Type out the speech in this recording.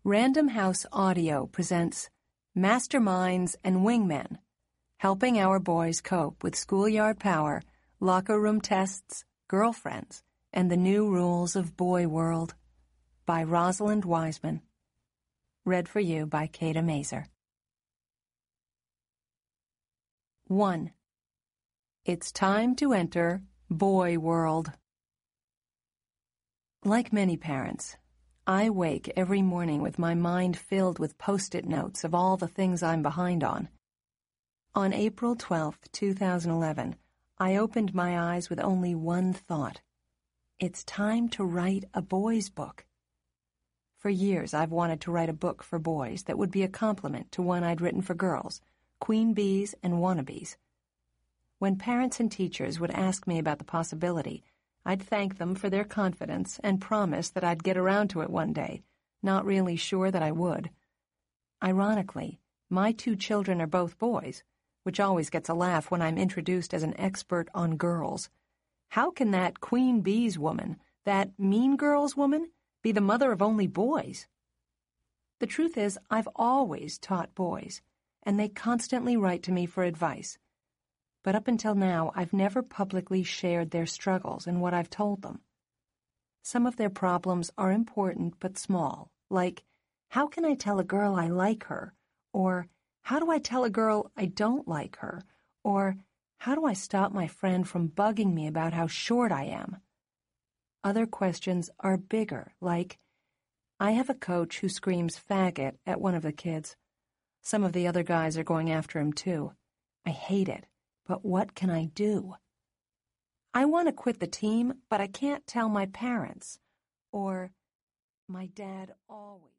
Random House Audio presents Masterminds and Wingmen, helping our boys cope with schoolyard power, locker room tests, girlfriends, and the new rules of boy world, by Rosalind Wiseman. Read for you by Kata Mazer. 1. It's time to enter boy world. Like many parents, I wake every morning with my mind filled with Post-it notes of all the things I'm behind on. On April 12, 2011, I opened my eyes with only one thought. It's time to write a boys' book. For years, I've wanted to write a book for boys that would be a complement to one I'd written for girls, Queen Bees and Wannabes. When parents and teachers would ask me about the possibility, I'd thank them for their confidence and promise that I'd get around to it one day, not really sure that I would. Ironically, my 2 children are both boys, which always gets a laugh when I'm introduced as an expert on girls. How can that Queen Bees woman, that Mean Girls woman, be the mother of only boys? The truth is, I've always taught boys, and they constantly write to me for advice. But up until now, I've never publicly shared their struggles and what I've told them. Some of their problems are important but small, like, how can I tell a girl I like her? Or, how do I tell a girl I don't like her? Or, how do I stop my friend from bugging me about how short I am? Other questions are bigger, like, I have a coach who screams faggot at one of the kids. Some of the other guys are going after him too. I hate it. But what can I do? I want to quit the team, but I can't tell my parents. Or, my dad always...